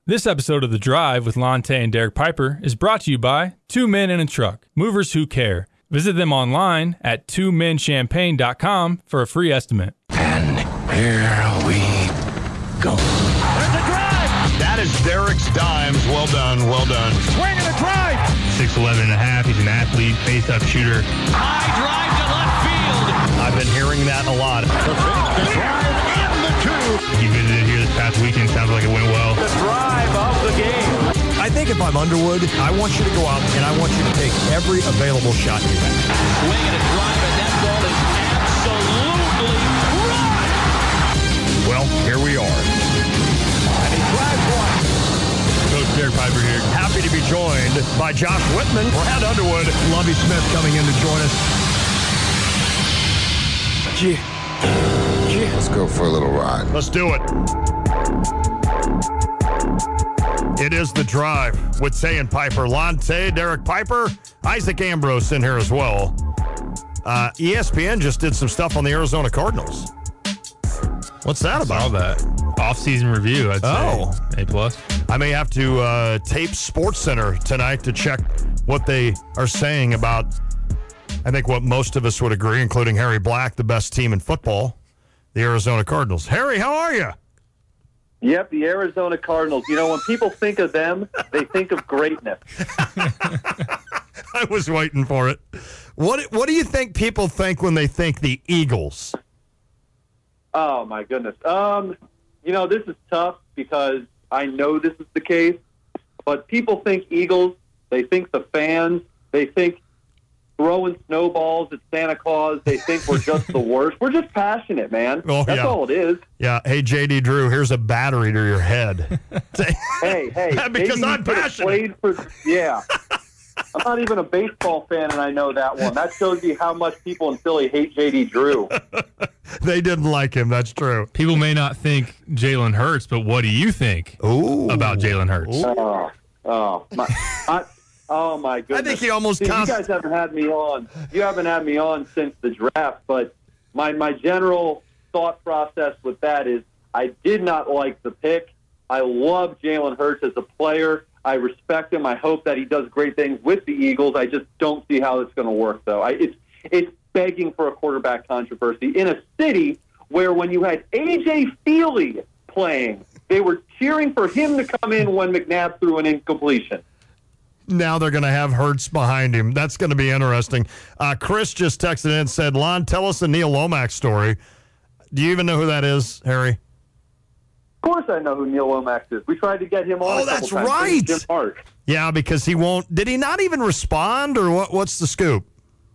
This episode of The Drive with Lonte and Derek Piper is brought to you by Two Men in a Truck, movers who care. Visit them online at twomenchampagne.com for a free estimate. And here we go. There's a drive! That is Derek's dimes. Well done, well done. Swing and a drive! 6'11 and a half. He's an athlete, face-up shooter. High drive to left field. I've been hearing that a lot. The drive in the two. He visited here this past weekend. Sounds like it went well. The drive of the game. I think if I'm Underwood, I want you to go out and I want you to take every available shot you have. Swing and a drive, and that ball is absolutely right. Well, here we are. And he drives one. Coach Derek Piper here. Happy to be joined by Josh Whitman, Brad Underwood, Lovie Smith coming in to join us. Let's go for a little ride. Let's do it. It is The Drive with Tay and Piper. Lonte, Derek Piper, Isaac Ambrose in here as well. ESPN just did some stuff on the Arizona Cardinals. What's that about? All that. Off-season review, I'd say. A+. I may have to tape SportsCenter tonight to check what they are saying about, I think, what most of us would agree, including Harry Black, the best team in football, the Arizona Cardinals. Harry, how are you? Yep, the Arizona Cardinals. You know, when people think of them, they think of greatness. I was waiting for it. What do you think people think when they think the Eagles? Oh, my goodness. You know, this is tough because I know this is the case, but people think Eagles, they think the fans, they think throwing snowballs at Santa Claus, they think we're just the worst. We're just passionate, man. Oh, That's all it is. Yeah. Hey, J.D. Drew, here's a battery to your head. Hey. Because I'm passionate. Yeah. I'm not even a baseball fan, and I know that one. That shows you how much people in Philly hate J.D. Drew. They didn't like him. That's true. People may not think Jalen Hurts, but what do you think about Jalen Hurts? Oh my goodness! I think he almost. See, you guys haven't had me on. You haven't had me on since the draft. But my general thought process with that is, I did not like the pick. I love Jalen Hurts as a player. I respect him. I hope that he does great things with the Eagles. I just don't see how it's going to work, though. It's begging for a quarterback controversy in a city where, when you had A.J. Feely playing, they were cheering for him to come in when McNabb threw an incompletion. Now they're going to have Hurts behind him. That's going to be interesting. Chris just texted in and said, Lon, tell us the Neil Lomax story. Do you even know who that is, Harry? Of course I know who Neil Lomax is. We tried to get him on a couple times. Right. Jim Hart. Yeah, because he won't. Did he not even respond, or what's the scoop?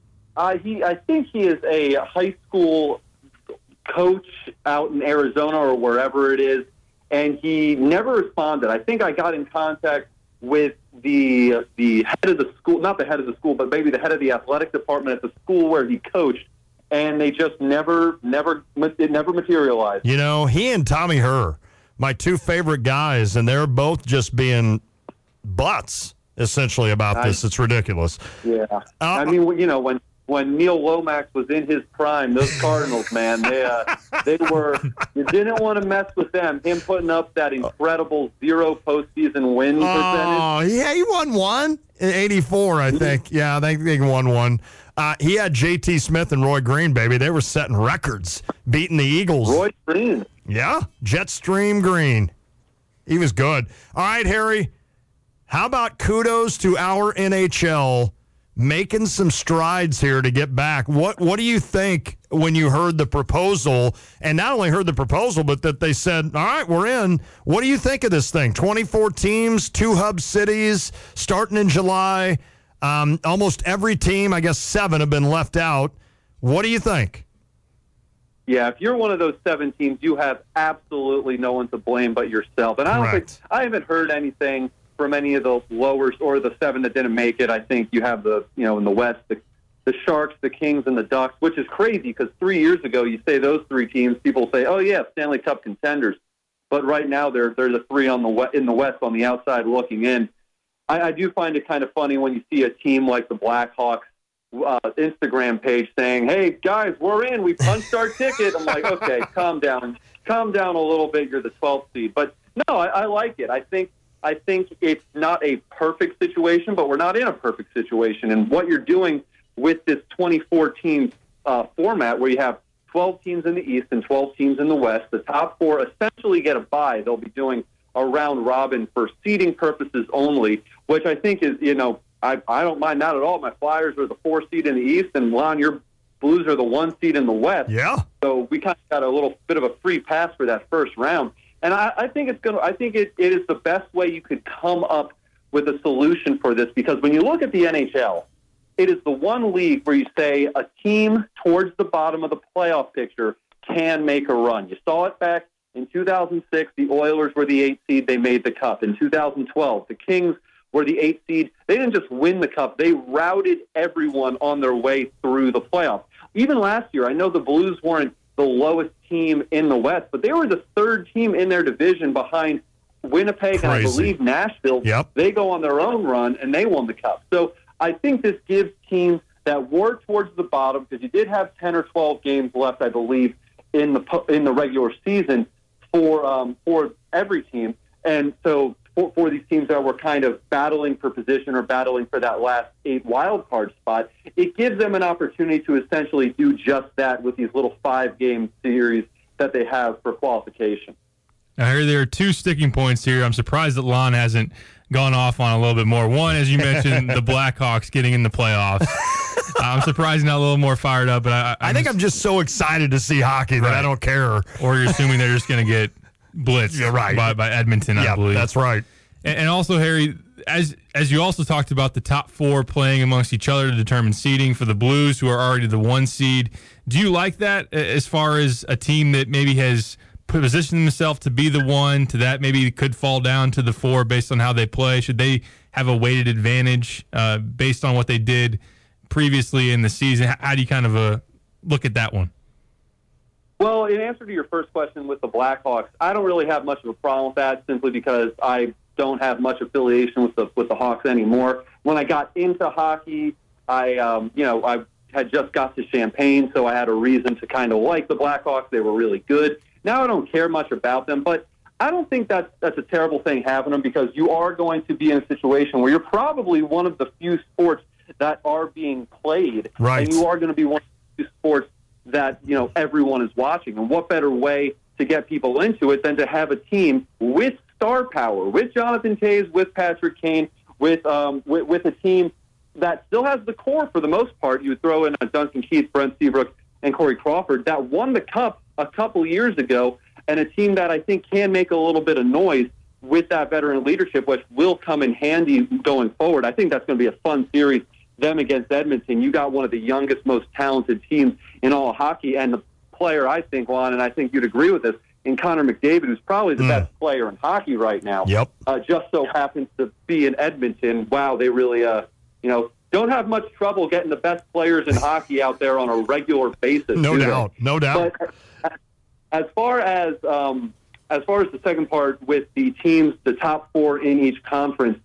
I think he is a high school coach out in Arizona or wherever it is, and he never responded. I think I got in contact with the head of the school, not the head of the school, but maybe the head of the athletic department at the school where he coached, and they just never materialized. You know, he and Tommy Herr, my two favorite guys, and they're both just being butts, essentially, about this. It's ridiculous. Yeah. I mean, you know, when Neil Lomax was in his prime, those Cardinals, man, they were, you didn't want to mess with them. Him putting up that incredible 0 postseason win percentage. Oh, yeah, he won one in 84, I think. Yeah, I think he won one. He had J.T. Smith and Roy Green, baby. They were setting records, beating the Eagles. Roy Green. Yeah, Jetstream Green. He was good. All right, Harry, how about kudos to our NHL making some strides here to get back? What do you think when you heard the proposal, and not only heard the proposal, but that they said, all right, we're in? What do you think of this thing? 24 teams, 2 hub cities, starting in July. Almost every team, I guess 7, have been left out. What do you think? Yeah, if you're one of those 7 teams, you have absolutely no one to blame but yourself. And I haven't heard anything from any of the lowers or the 7 that didn't make it. I think you have in the West, the Sharks, the Kings, and the Ducks, which is crazy because 3 years ago, you say those 3 teams, people say, oh yeah, Stanley Cup contenders. But right now, they're the 3 in the West on the outside looking in. I do find it kind of funny when you see a team like the Blackhawks Instagram page saying, hey guys, we're in, we punched our ticket. I'm like, okay, calm down a little bit, you're the 12th seed. But No, I like it. I think it's not a perfect situation, but we're not in a perfect situation. And what you're doing with this 24-team format where you have 12 teams in the East and 12 teams in the West, the top 4 essentially get a bye. They'll be doing a round robin for seeding purposes only, which I think is, I don't mind that at all. My Flyers are the 4 seed in the East, and Lon, your Blues are the 1 seed in the West. Yeah. So we kind of got a little bit of a free pass for that first round. And I think it is the best way you could come up with a solution for this, because when you look at the NHL, it is the one league where you say a team towards the bottom of the playoff picture can make a run. You saw it back in 2006. The Oilers were the 8th seed. They made the Cup. In 2012, the Kings were the 8th seed. They didn't just win the Cup. They routed everyone on their way through the playoffs. Even last year, I know the Blues weren't the lowest team in the West, but they were the 3rd team in their division behind Winnipeg and I believe Nashville. Yep. They go on their own run, and they won the Cup. So I think this gives teams that were towards the bottom, because you did have 10 or 12 games left, I believe, in the regular season for every team. And so for these teams that were kind of battling for position or battling for that last 8 wild card spot, it gives them an opportunity to essentially do just that with these little 5-game series that they have for qualification. I hear there are 2 sticking points here. I'm surprised that Lon hasn't gone off on a little bit more. One, as you mentioned, the Blackhawks getting in the playoffs. I'm surprised not a little more fired up. But I think I'm just so excited to see hockey that I don't care. Or you're assuming they're just going to get blitzed by Edmonton, I believe. That's right. And also, Harry, as you also talked about the top 4 playing amongst each other to determine seeding for the Blues, who are already the 1 seed. Do you like that as far as a team that maybe has positioned themselves to be the 1, to that maybe could fall down to the 4 based on how they play? Should they have a weighted advantage based on what they did previously in the season? How do you kind of look at that one? Well, in answer to your first question with the Blackhawks, I don't really have much of a problem with that, simply because I don't have much affiliation with the Hawks anymore. When I got into hockey, I had just got to Champaign, so I had a reason to kind of like the Blackhawks. They were really good. Now I don't care much about them, but I don't think that's a terrible thing having them, because you are going to be in a situation where you're probably one of the few sports that are being played, right, and you are going to be one of the few sports that everyone is watching. And what better way to get people into it than to have a team with star power, with Jonathan Toews, with Patrick Kane, with a team that still has the core for the most part. You would throw in Duncan Keith, Brent Seabrook, and Corey Crawford, that won the Cup a couple years ago, and a team that I think can make a little bit of noise with that veteran leadership, which will come in handy going forward. I think that's going to be a fun series, them against Edmonton. You got one of the youngest, most talented teams in all of hockey, and the player, I think, Juan, and I think you'd agree with this, in Connor McDavid, who's probably the best player in hockey right now. Yep. Just so happens to be in Edmonton. Wow, they really, don't have much trouble getting the best players in hockey out there on a regular basis. No doubt. But as far as the second part with the teams, the top 4 in each conference,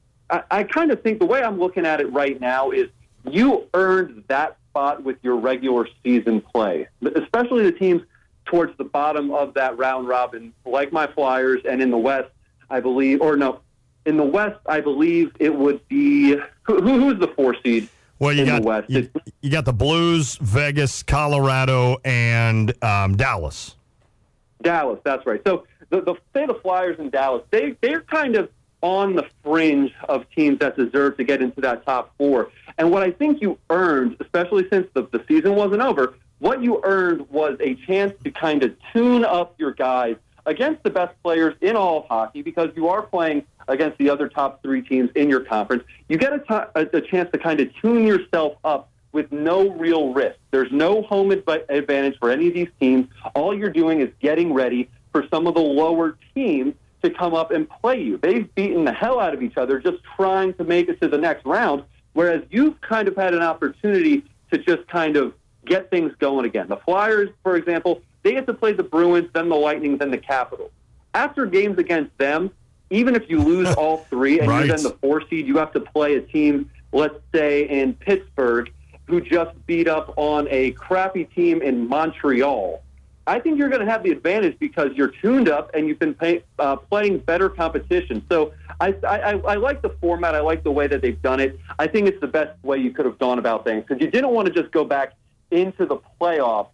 I kind of think the way I'm looking at it right now is you earned that spot with your regular season play, especially the teams towards the bottom of that round robin, like my Flyers, and in the West, I believe, in the West, I believe it would be who's the 4 seed? Well, you in got the West? You got the Blues, Vegas, Colorado, and Dallas. Dallas, that's right. So say the Flyers and Dallas, they're kind of on the fringe of teams that deserve to get into that top 4. And what I think you earned, especially since the season wasn't over, what you earned was a chance to kind of tune up your guys against the best players in all of hockey, because you are playing against the other top 3 teams in your conference. You get a chance to kind of tune yourself up with no real risk. There's no home advantage for any of these teams. All you're doing is getting ready for some of the lower teams to come up and play you. They've beaten the hell out of each other just trying to make it to the next round, whereas you've kind of had an opportunity to just kind of get things going again. The Flyers, for example, they get to play the Bruins, then the Lightning, then the Capitals. After games against them, even if you lose all 3 and right, you're then the 4 seed, you have to play a team, let's say in Pittsburgh, who just beat up on a crappy team in Montreal. I think you're going to have the advantage because you're tuned up and you've been playing better competition. So I like the format. I like the way that they've done it. I think it's the best way you could have gone about things because you didn't want to just go back into the playoffs,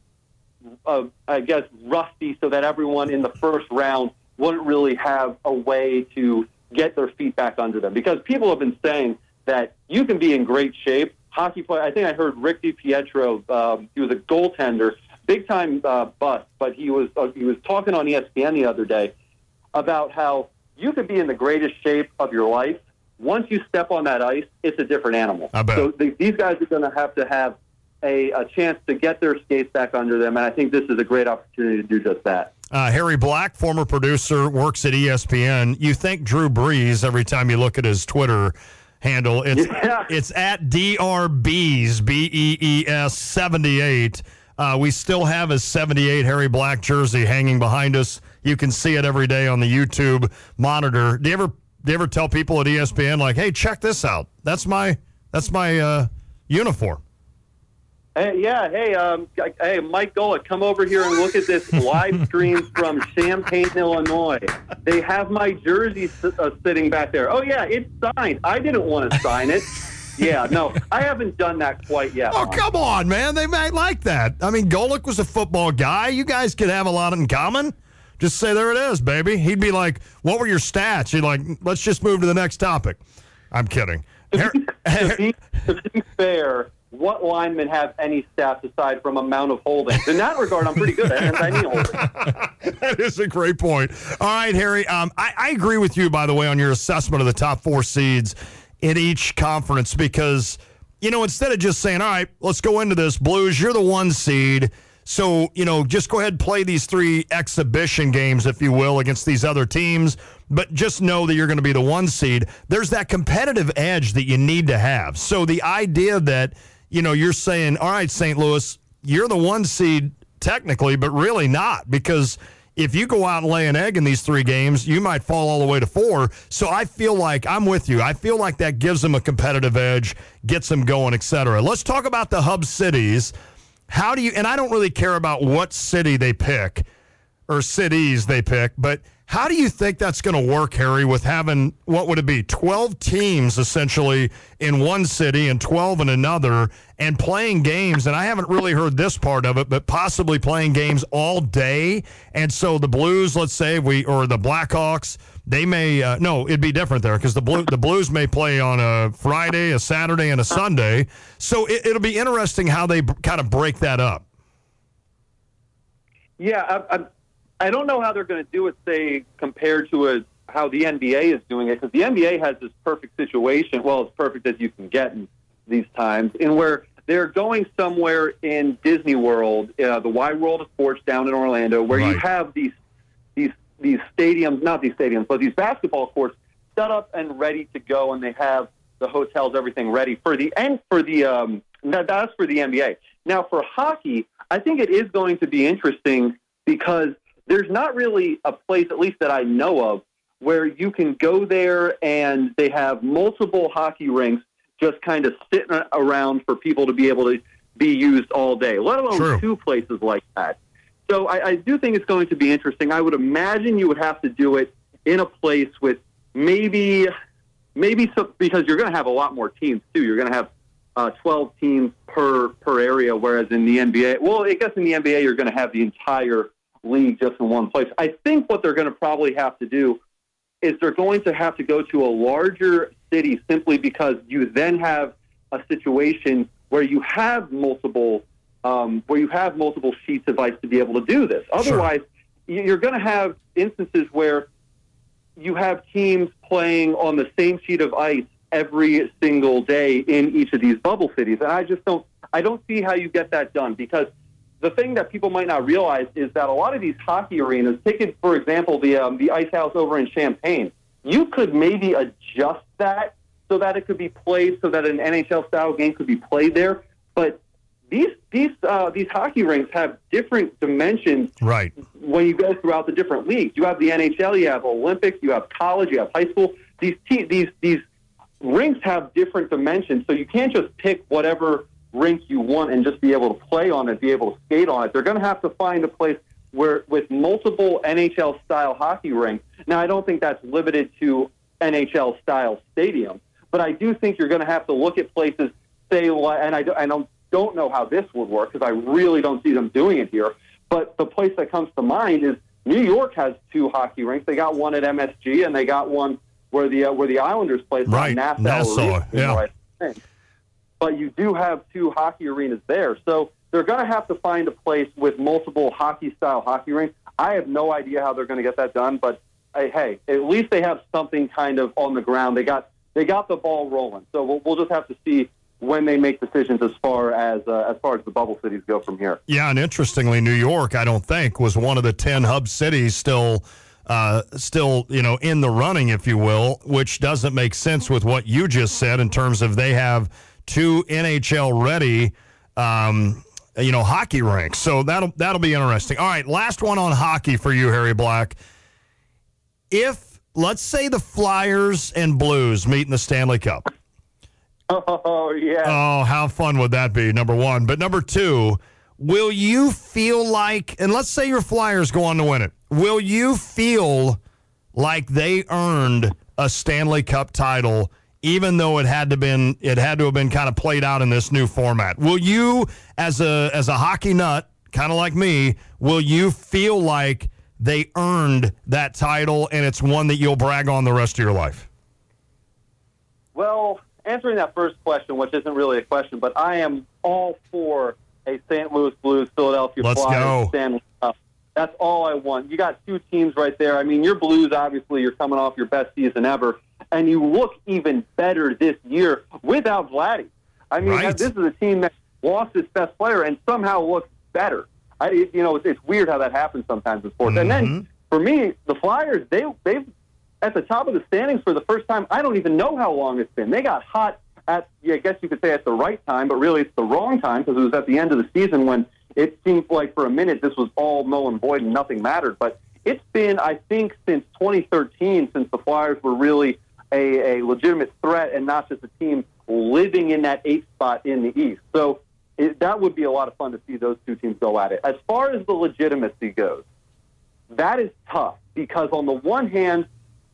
I guess, rusty so that everyone in the first round wouldn't really have a way to get their feet back under them. Because people have been saying that you can be in great shape. Hockey player, I think I heard Rick DiPietro, he was a goaltender, big-time bust, but he was talking on ESPN the other day about how you could be in the greatest shape of your life. Once you step on that ice, it's a different animal. I bet. So these guys are going to have a chance to get their skates back under them, and I think this is a great opportunity to do just that. Harry Black, former producer, works at ESPN. You think Drew Brees every time you look at his Twitter handle. It's at DRBees, BEES 78. We still have his 78 Harry Black jersey hanging behind us. You can see it every day on the YouTube monitor. Do you ever tell people at ESPN, like, hey, check this out? That's my uniform. Hey, hey, Mike Golick, come over here and look at this live stream from Champaign, Illinois. They have my jersey sitting back there. Oh, yeah, it's signed. I didn't want to sign it. Yeah, no, I haven't done that quite yet. Oh, come on, man. They might like that. I mean, Golick was a football guy. You guys could have a lot in common. Just say, there it is, baby. He'd be like, what were your stats? He'd like, let's just move to the next topic. I'm kidding. To be fair, what linemen have any stats aside from amount of holdings? In that regard, I'm pretty good at any holding. That is a great point. All right, Harry, I agree with you, by the way, on your assessment of the top 4 seeds in each conference because, instead of just saying, all right, let's go into this, Blues, you're the 1 seed, so, just go ahead and play these 3 exhibition games, if you will, against these other teams, but just know that you're going to be the 1 seed. There's that competitive edge that you need to have. So the idea that, you're saying, all right, St. Louis, you're the 1 seed technically, but really not, because if you go out and lay an egg in these 3 games, you might fall all the way to 4. So I feel like I'm with you. I feel like that gives them a competitive edge, gets them going, et cetera. Let's talk about the hub cities. How do you, and I don't really care about what city they pick or cities they pick, but how do you think that's going to work, Harry, with having, what would it be, 12 teams essentially in one city and 12 in another and playing games? And I haven't really heard this part of it, but possibly playing games all day. And so the Blues, let's say, or the Blackhawks, they may, no, it'd be different there because the Blues may play on a Friday, a Saturday, and a Sunday. So it'll be interesting how they kind of break that up. Yeah, I don't know how they're going to do it, say, compared to how the NBA is doing it, because the NBA has this perfect situation, well, as perfect as you can get in these times, in where they're going somewhere in Disney World, the Wide World of Sports down in Orlando, where you have these stadiums, not these stadiums, but these basketball courts set up and ready to go, and they have the hotels, everything ready for the that's for the NBA. Now, for hockey, I think it is going to be interesting because there's not really a place, at least that I know of, where you can go there and they have multiple hockey rinks just kind of sitting around for people to be able to be used all day, let alone 2 places like that. So I do think it's going to be interesting. I would imagine you would have to do it in a place with maybe some, because you're going to have a lot more teams too. You're going to have 12 teams per area, whereas in the NBA, well, I guess in the NBA you're going to have the entire league just in one place. I think what they're going to probably have to do is they're going to have to go to a larger city simply because you then have a situation where you have multiple sheets of ice to be able to do this. Otherwise, you're going to have instances where you have teams playing on the same sheet of ice every single day in each of these bubble cities. And I don't see how you get that done, because the thing that people might not realize is that a lot of these hockey arenas, take, for example, the Ice House over in Champaign, you could maybe adjust that so that it could be played, so that an NHL-style game could be played there. But these hockey rinks have different dimensions when you go throughout the different leagues. You have the NHL, you have Olympics, you have college, you have high school. These rinks have different dimensions, so you can't just pick whatever rink you want and just be able to play on it, be able to skate on it. They're going to have to find a place with multiple NHL-style hockey rinks. Now, I don't think that's limited to NHL-style stadiums, but I do think you're going to have to look at places, say, and I don't know how this would work because I really don't see them doing it here, but the place that comes to mind is New York has 2 hockey rinks. They got one at MSG, and they got one where the Islanders play. Right, Nassau, yeah. But you do have 2 hockey arenas there, so they're going to have to find a place with multiple hockey-style hockey rinks. I have no idea how they're going to get that done, but hey, at least they have something kind of on the ground. They got the ball rolling, so we'll just have to see when they make decisions as far as the bubble cities go from here. Yeah, and interestingly, New York, I don't think, was one of the 10 hub cities still in the running, if you will, which doesn't make sense with what you just said in terms of they have 2 NHL ready hockey rinks. So that'll be interesting. All right, last one on hockey for you, Harry Black. If, let's say, the Flyers and Blues meet in the Stanley Cup. Oh, yeah. Oh, how fun would that be, number one. But number two, will you feel like, and let's say your Flyers go on to win it, will you feel like they earned a Stanley Cup title even though it had to have been kind of played out in this new format? Will you, as a hockey nut, kind of like me, will you feel like they earned that title and it's one that you'll brag on the rest of your life? Well, answering that first question, which isn't really a question, but I am all for a St. Louis Blues, Philadelphia Flyers, Stanley Cup. That's all I want. You got 2 teams right there. I mean, your Blues, obviously, you're coming off your best season ever, and you look even better this year without Vladdy. I mean, right. This is a team that lost its best player and somehow looks better. It's weird how that happens sometimes in sports. Mm-hmm. And then, for me, the Flyers, they've at the top of the standings for the first time. I don't even know how long it's been. They got hot I guess you could say at the right time, but really it's the wrong time because it was at the end of the season when it seemed like for a minute this was all null and void and nothing mattered. But it's been, I think, since 2013 since the Flyers were really a legitimate threat and not just a team living in that 8th spot in the East. So that would be a lot of fun to see those 2 teams go at it. As far as the legitimacy goes, that is tough because on the one hand,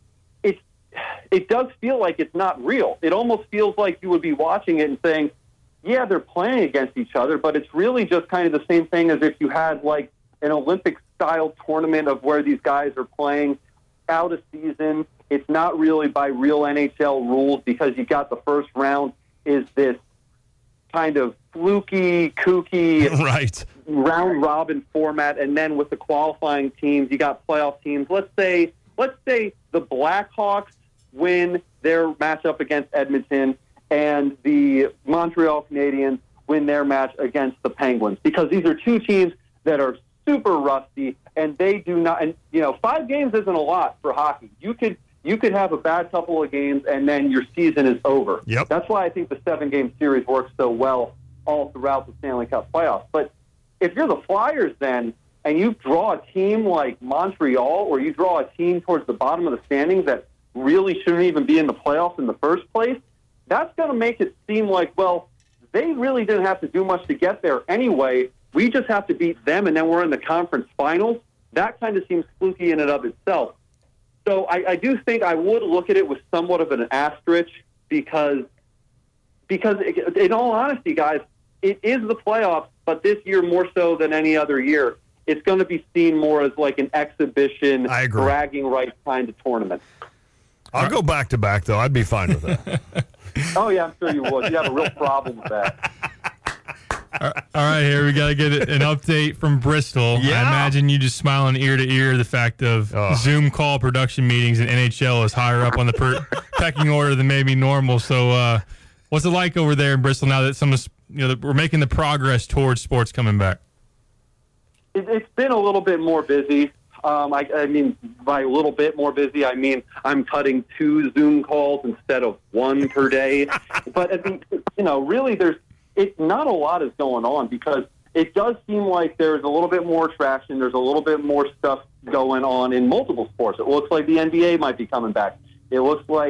it does feel like it's not real. It almost feels like you would be watching it and saying, yeah, they're playing against each other, but it's really just kind of the same thing as if you had like an Olympic-style tournament of where these guys are playing out a season. It's not really by real NHL rules because you got the first round is this kind of fluky, kooky right. round-robin format, and then with the qualifying teams, you got playoff teams. Let's say the Blackhawks win their matchup against Edmonton and the Montreal Canadiens win their match against the Penguins because these are 2 teams that are super rusty and they do not, and 5 games isn't a lot for hockey. You could have a bad couple of games and then your season is over. Yep. That's why I think the 7-game series works so well all throughout the Stanley Cup playoffs. But if you're the Flyers then, and you draw a team like Montreal or you draw a team towards the bottom of the standings that really shouldn't even be in the playoffs in the first place, that's going to make it seem like, well, they really didn't have to do much to get there anyway. We just have to beat them, and then we're in the conference finals. That kind of seems fluky in and of itself. So I do think I would look at it with somewhat of an asterisk because in all honesty, guys, it is the playoffs, but this year more so than any other year, it's going to be seen more as like an exhibition, bragging rights kind of tournament. I'll go back-to-back, though. I'd be fine with that. Oh, yeah, I'm sure you would. You'd have a real problem with that. All right, here we got to get an update from Bristol. Yeah. I imagine you just smiling ear to ear the fact of Zoom call production meetings in NHL is higher up on the pecking order than maybe normal. So what's it like over there in Bristol now that we're making the progress towards sports coming back? It's been a little bit more busy. I mean, by a little bit more busy, I mean I'm cutting 2 Zoom calls instead of 1 per day. But I mean, really, not a lot is going on because it does seem like there's a little bit more traction. There's a little bit more stuff going on in multiple sports. It looks like the NBA might be coming back. It looks like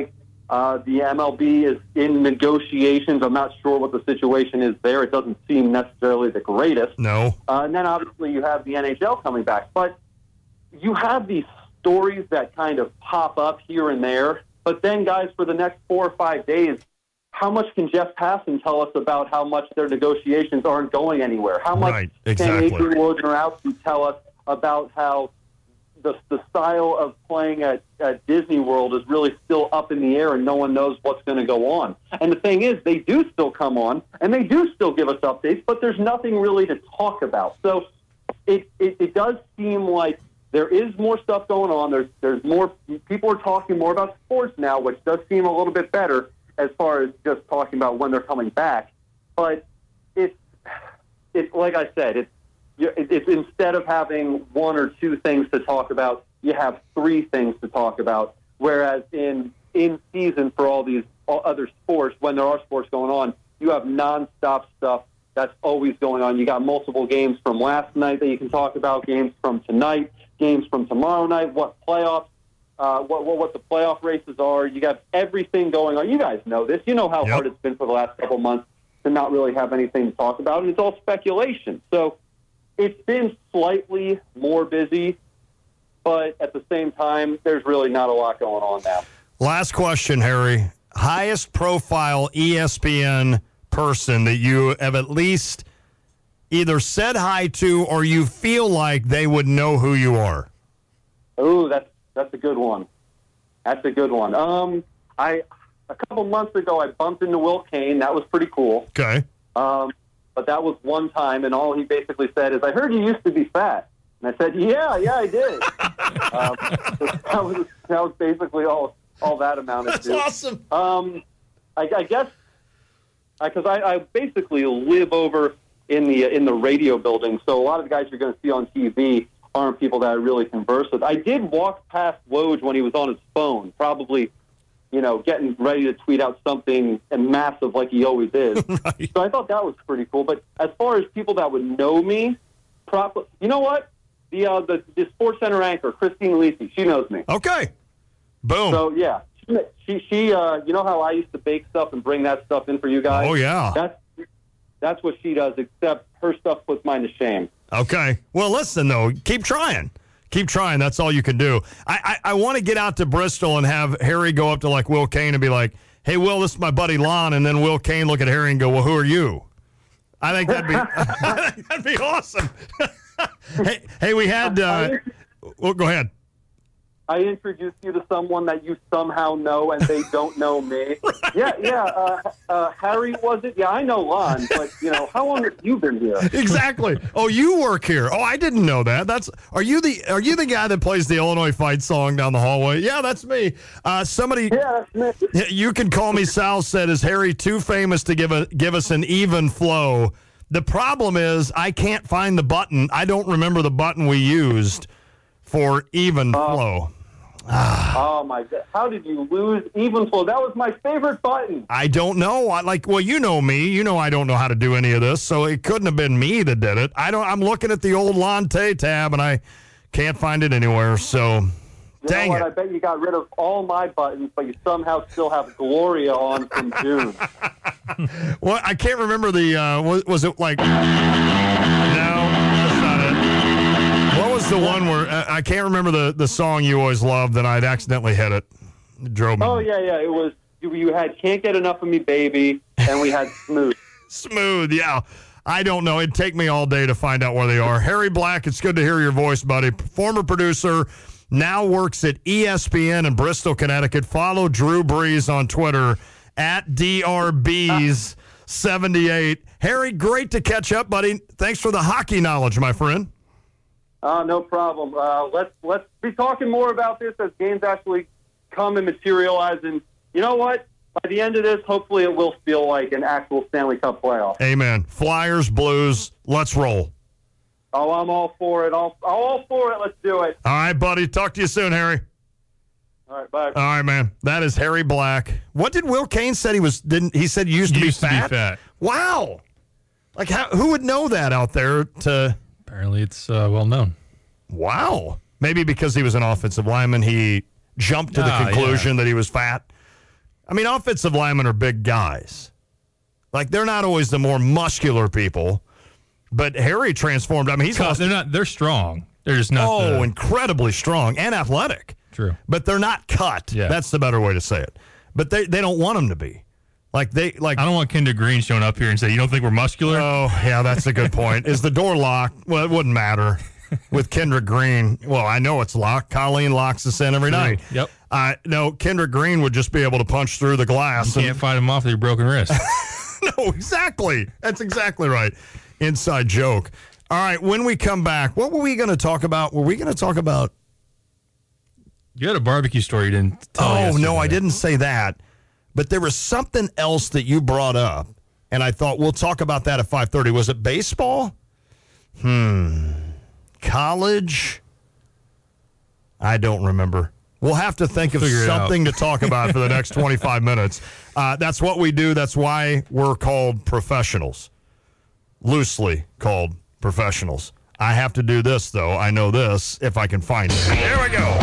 The MLB is in negotiations. I'm not sure what the situation is there. It doesn't seem necessarily the greatest. No. And then obviously you have the NHL coming back. But you have these stories that kind of pop up here and there. But then, guys, for the next 4 or 5 days, how much can Jeff Passan tell us about how much their negotiations aren't going anywhere? How much can Adrian Wojnarowski tell us about how the style of playing at Disney World is really still up in the air and no one knows what's going to go on? And the thing is, they do still come on and they do still give us updates, but there's nothing really to talk about. So it does seem like there is more stuff going on. There's more people are talking more about sports now, which does seem a little bit better as far as just talking about when they're coming back. But it's like I said, it's instead of having 1 or 2 things to talk about, you have 3 things to talk about. Whereas in season for all these other sports, when there are sports going on, you have nonstop stuff that's always going on. You got multiple games from last night that you can talk about, games from tonight, games from tomorrow night, what playoffs, what the playoff races are. You got everything going on. You guys know this. You know how hard it's been for the last couple months to not really have anything to talk about, and it's all speculation. So it's been slightly more busy, but at the same time, there's really not a lot going on now. Last question, Harry. Highest profile ESPN person that you have at least either said hi to or you feel like they would know who you are? Oh, that's a good one. That's a good one. A couple months ago, I bumped into Will Kane. That was pretty cool. Okay. But that was one time, and all he basically said is, "I heard you used to be fat." And I said, "Yeah, I did." That was basically all that amounted to. That's awesome. I guess because I basically live over in the radio building, so a lot of the guys you're going to see on TV aren't people that I really converse with. I did walk past Woj when he was on his phone, probably, getting ready to tweet out something massive like he always is. Right. So I thought that was pretty cool. But as far as people that would know me, you know what? The Sports Center anchor, Christine Lisi, she knows me. Okay. Boom. So, yeah. She you know how I used to bake stuff and bring that stuff in for you guys? Oh, yeah. That's what she does, except her stuff puts mine to shame. Okay. Well, listen, though. Keep trying. Keep trying. That's all you can do. I want to get out to Bristol and have Harry go up to, like, Will Kane and be like, "Hey, Will, this is my buddy Lon." And then Will Kane look at Harry and go, "Well, who are you?" I think that'd be awesome. hey, we had well, go ahead. I introduced you to someone that you somehow know and they don't know me. Right. Yeah. Harry, was it? Yeah, I know Lon, but, how long have you been here? Exactly. Oh, you work here. Oh, I didn't know that. Are you the guy that plays the Illinois Fight song down the hallway? Yeah, that's me. Somebody. Yeah, that's me. You can call me Sal said, "Is Harry too famous to give us an even flow?" The problem is I can't find the button. I don't remember the button we used for even flow. Oh, my God. How did you lose even flow? That was my favorite button. I don't know. You know me. You know I don't know how to do any of this, so it couldn't have been me that did it. I'm looking at the old Lonte tab, and I can't find it anywhere, so dang it. I bet you got rid of all my buttons, but you somehow still have Gloria on from June. Well, I can't remember was it like... No. What was the one where I can't remember the song you always loved and I'd accidentally hit it? It drove me. Oh, yeah. It was, you had Can't Get Enough of Me, Baby, and we had Smooth. Smooth, yeah. I don't know. It'd take me all day to find out where they are. Harry Black, it's good to hear your voice, buddy. Former producer, now works at ESPN in Bristol, Connecticut. Follow Drew Brees on Twitter at DRBs78. Harry, great to catch up, buddy. Thanks for the hockey knowledge, my friend. No problem. Let's be talking more about this as games actually come and materialize. And you know what? By the end of this, hopefully it will feel like an actual Stanley Cup playoff. Amen. Flyers, Blues, let's roll. Oh, I'm all for it. All for it. Let's do it. All right, buddy. Talk to you soon, Harry. All right, bye. All right, man. That is Harry Black. What did Will Kane said he said he used to be fat? Wow. Like who would know that out there to... Apparently it's well known. Wow. Maybe because he was an offensive lineman, he jumped to the conclusion that he was fat. I mean, offensive linemen are big guys. Like, they're not always the more muscular people, but Harry transformed. I mean, they're strong. They're just not incredibly strong and athletic. True. But they're not cut. Yeah. That's the better way to say it. But they don't want them to be. I don't want Kendrick Green showing up here and say, you don't think we're muscular? Oh, yeah, that's a good point. Is the door locked? Well, it wouldn't matter with Kendrick Green. Well, I know it's locked. Colleen locks us in every night. Yep. No, Kendrick Green would just be able to punch through the glass. You can't fight him off with your broken wrist. No, exactly. That's exactly right. Inside joke. All right, when we come back, what were we going to talk about? Were we going to talk about? You had a barbecue story you didn't tell Oh, yesterday. no, I didn't say that. But there was something else that you brought up, and I thought we'll talk about that at 5:30. Was it baseball? College? I don't remember. We'll have to think of something to talk about for the next 25 minutes. That's what we do. That's why we're called professionals. Loosely called professionals. I have to do this, though. I know this if I can find it. Here we go.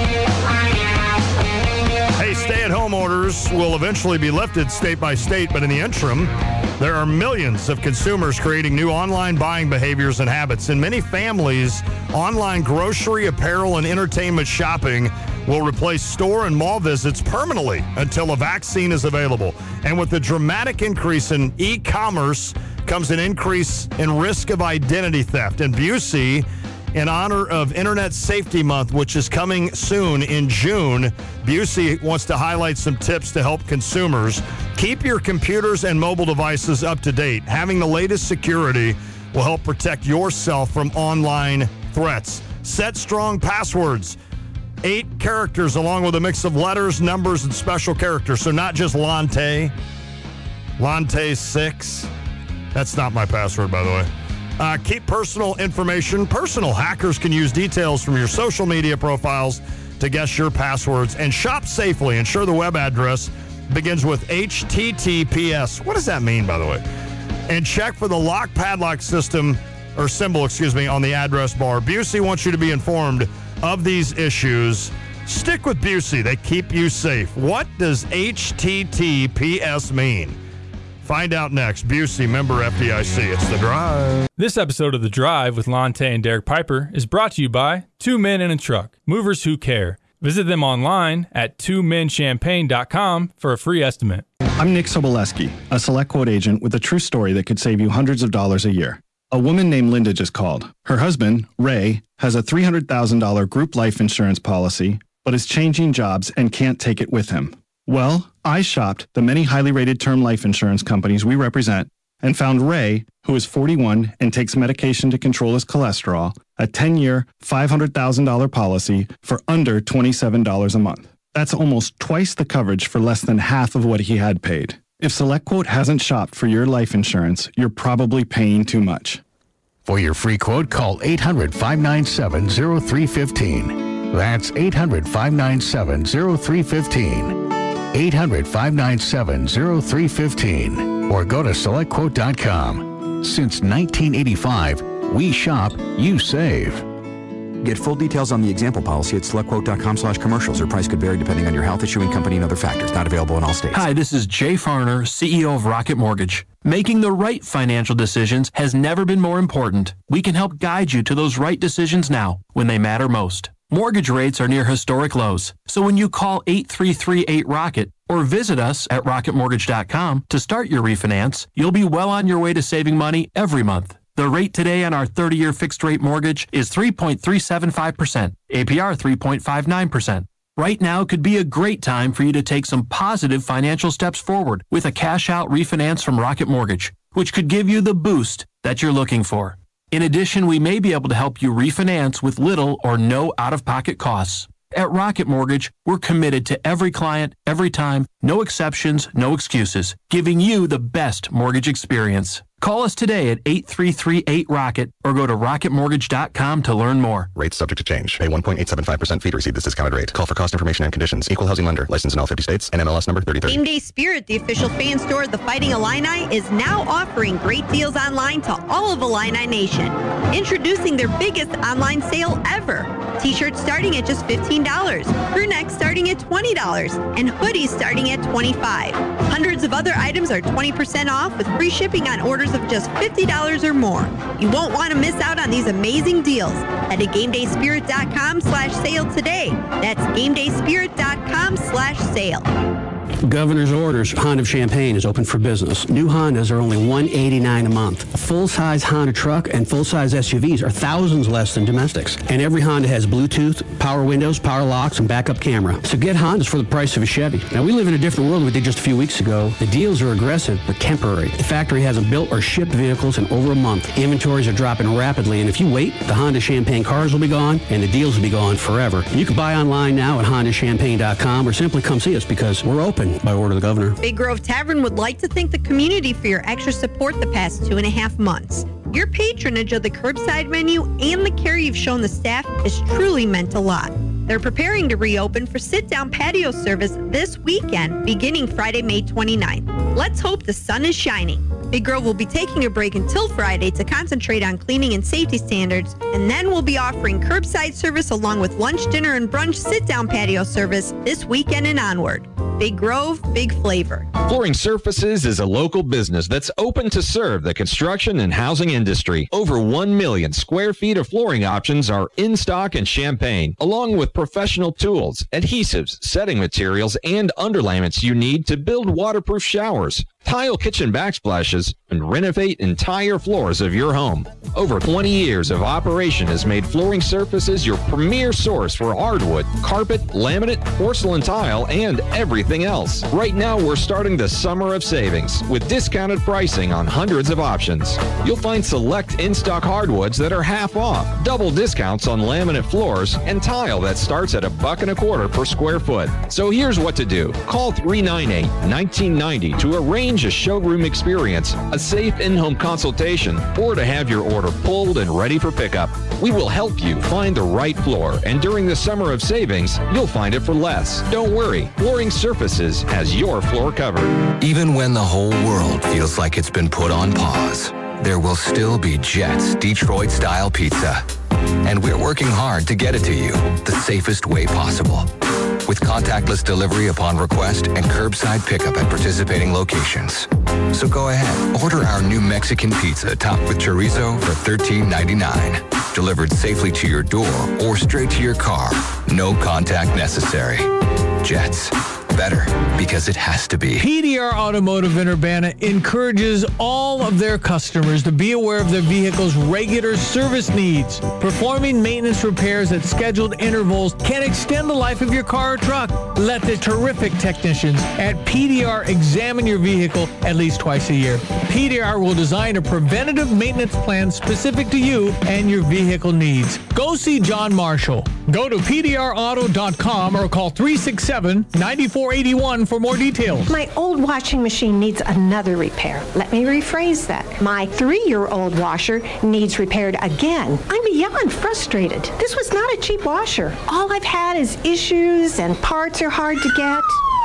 Hey, stay-at-home orders will eventually be lifted state by state, but in the interim, there are millions of consumers creating new online buying behaviors and habits. In many families, online grocery, apparel, and entertainment shopping will replace store and mall visits permanently until a vaccine is available. And with the dramatic increase in e-commerce comes an increase in risk of identity theft. And Busey, in honor of Internet Safety Month, which is coming soon in June, Busey wants to highlight some tips to help consumers keep your computers and mobile devices up to date. Having the latest security will help protect yourself from online threats. Set strong passwords. 8 characters along with a mix of letters, numbers, and special characters. So not just Lante. Lante 6. That's not my password, by the way. Keep personal information. Personal hackers can use details from your social media profiles to guess your passwords. And shop safely. Ensure the web address begins with HTTPS. What does that mean, by the way? And check for the lock padlock system or symbol, on the address bar. Busey wants you to be informed of these issues. Stick with Busey. They keep you safe. What does HTTPS mean? Find out next. Busey, member FDIC. It's The Drive. This episode of The Drive with Lante and Derek Piper is brought to you by Two Men in a Truck, movers who care. Visit them online at twomenchampagne.com for a free estimate. I'm Nick Soboleski, a Select Quote agent with a true story that could save you hundreds of dollars a year. A woman named Linda just called. Her husband, Ray, has a $300,000 group life insurance policy, but is changing jobs and can't take it with him. Well, I shopped the many highly rated term life insurance companies we represent and found Ray, who is 41 and takes medication to control his cholesterol, a 10-year, $500,000 policy for under $27 a month. That's almost twice the coverage for less than half of what he had paid. If SelectQuote hasn't shopped for your life insurance, you're probably paying too much. For your free quote, call 800-597-0315. That's 800-597-0315. 800-597-0315. Or go to SelectQuote.com. Since 1985, we shop, you save. Get full details on the example policy at SelectQuote.com/commercials. Or price could vary depending on your health, issuing company, and other factors. Not available in all states. Hi, this is Jay Farner, CEO of Rocket Mortgage. Making the right financial decisions has never been more important. We can help guide you to those right decisions now, when they matter most. Mortgage rates are near historic lows. So when you call 8338-ROCKET or visit us at rocketmortgage.com to start your refinance, you'll be well on your way to saving money every month. The rate today on our 30-year fixed-rate mortgage is 3.375%, APR 3.59%. Right now could be a great time for you to take some positive financial steps forward with a cash-out refinance from Rocket Mortgage, which could give you the boost that you're looking for. In addition, we may be able to help you refinance with little or no out-of-pocket costs. At Rocket Mortgage, we're committed to every client, every time, no exceptions, no excuses, giving you the best mortgage experience. Call us today at 833-8ROCKET or go to rocketmortgage.com to learn more. Rates subject to change. Pay 1.875% fee to receive this discounted rate. Call for cost information and conditions. Equal housing lender. Licensed in all 50 states. NMLS number 3030. Game Day Spirit, the official fan store of the Fighting Illini, is now offering great deals online to all of Illini Nation. Introducing their biggest online sale ever. T-shirts starting at just $15, crew necks starting at $20, and hoodies starting at $25. Hundreds of other items are 20% off with free shipping on orders of just $50 or more. You won't want to miss out on these amazing deals. Head to GameDaySpirit.com/sale today. That's GameDaySpirit.com/sale. Governor's orders, Honda of Champaign is open for business. New Hondas are only $189 a month. A full-size Honda truck and full-size SUVs are thousands less than domestics. And every Honda has Bluetooth, power windows, power locks, and backup camera. So get Hondas for the price of a Chevy. Now, we live in a different world than we did just a few weeks ago. The deals are aggressive, but temporary. The factory hasn't built or shipped vehicles in over a month. Inventories are dropping rapidly, and if you wait, the Honda Champaign cars will be gone, and the deals will be gone forever. You can buy online now at HondaChampaign.com or simply come see us because we're open by order of the governor. Big Grove Tavern would like to thank the community for your extra support the past 2.5 months. Your patronage of the curbside menu and the care you've shown the staff has truly meant a lot. They're preparing to reopen for sit-down patio service this weekend, beginning Friday, May 29th. Let's hope the sun is shining. Big Grove will be taking a break until Friday to concentrate on cleaning and safety standards, and then we'll be offering curbside service along with lunch, dinner, and brunch sit-down patio service this weekend and onward. Big Grove, big flavor. Flooring Surfaces is a local business that's open to serve the construction and housing industry. Over 1 million square feet of flooring options are in stock in Champaign, along with professional tools, adhesives, setting materials, and underlayments you need to build waterproof showers, tile kitchen backsplashes, and renovate entire floors of your home. Over 20 years of operation has made Flooring Surfaces your premier source for hardwood, carpet, laminate, porcelain tile, and everything else. Right now, we're starting the summer of savings with discounted pricing on hundreds of options. You'll find select in-stock hardwoods that are half off, double discounts on laminate floors, and tile that starts at $1.25 per square foot. So here's what to do. Call 398-1990 to arrange a showroom experience, a safe in-home consultation, or to have your order pulled and ready for pickup. We will help you find the right floor, and during the summer of savings, you'll find it for less. Don't worry, Flooring Surfaces has your floor covered. Even when the whole world feels like it's been put on pause, there will still be Jets Detroit-style pizza. And we're working hard to get it to you the safest way possible. With contactless delivery upon request and curbside pickup at participating locations. So go ahead, order our new Mexican pizza topped with chorizo for $13.99. Delivered safely to your door or straight to your car. No contact necessary. Jets. Better because it has to be. PDR Automotive in Urbana encourages all of their customers to be aware of their vehicle's regular service needs. Performing maintenance repairs at scheduled intervals can extend the life of your car or truck. Let the terrific technicians at PDR examine your vehicle at least twice a year. PDR will design a preventative maintenance plan specific to you and your vehicle needs. Go see John Marshall. Go to PDRauto.com or call 367-9481 for more details. My old washing machine needs another repair. Let me rephrase that. My 3-year-old washer needs repaired again. I'm beyond frustrated. This was not a cheap washer. All I've had is issues and parts are hard to get.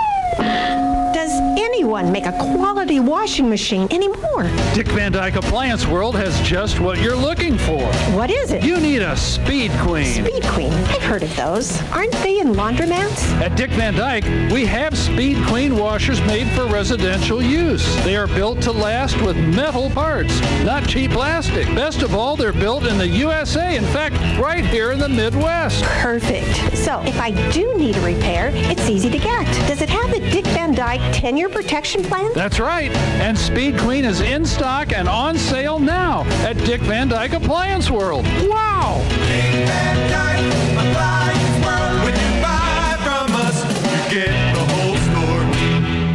Does anyone make a quality washing machine anymore? Dick Van Dyke Appliance World has just what you're looking for. What is it? You need a Speed Queen. Speed Queen? I've heard of those. Aren't they in laundromats? At Dick Van Dyke, we have Speed Queen washers made for residential use. They are built to last with metal parts, not cheap plastic. Best of all, they're built in the USA. In fact, right here in the Midwest. Perfect. So if I do need a repair, it's easy to get. Does it have the Dick Van Dyke 10-year protection plan? That's right. And Speed Queen is in stock and on sale now at Dick Van Dyke Appliance World. Wow! Dick Van Dyke Appliance World. When you buy from us, you get the whole store. Hey,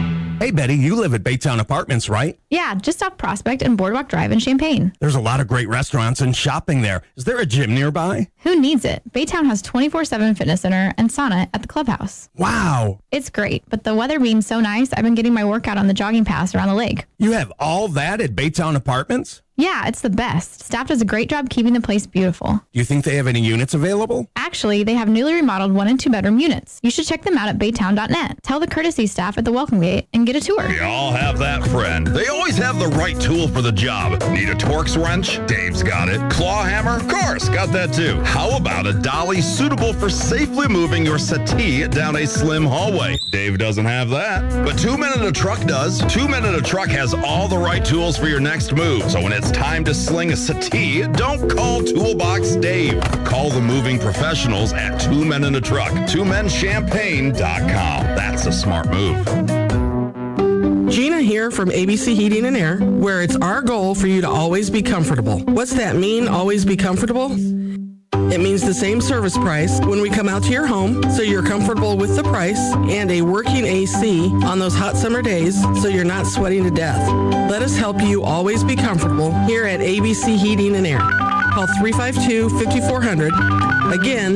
Hey, Betty, you live at Baytown Apartments, right? Yeah, just off Prospect and Boardwalk Drive in Champaign. There's a lot of great restaurants and shopping there. Is there a gym nearby? Who needs it? Baytown has 24/7 fitness center and sauna at the clubhouse. Wow. It's great, but the weather being so nice, I've been getting my workout on the jogging paths around the lake. You have all that at Baytown Apartments? Yeah, it's the best. Staff does a great job keeping the place beautiful. Do you think they have any units available? Actually, they have newly remodeled 1 and 2 bedroom units. You should check them out at baytown.net. Tell the courtesy staff at the welcome gate and get a tour. We all have that friend. They always have the right tool for the job. Need a Torx wrench? Dave's got it. Claw hammer? Of course, got that too. How about a dolly suitable for safely moving your settee down a slim hallway? Dave doesn't have that. But 2 Men in a Truck does. 2 Men in a Truck has all the right tools for your next move. So when it's time to sling a settee, don't call Toolbox Dave. Call the moving professionals at 2 Men in a Truck. 2menchampagne.com. That's a smart move. Gina here from ABC Heating and Air, where it's our goal for you to always be comfortable. What's that mean, always be comfortable? It means the same service price when we come out to your home, so you're comfortable with the price, and a working AC on those hot summer days, so you're not sweating to death. Let us help you always be comfortable here at ABC Heating and Air. Call 352-5400. Again,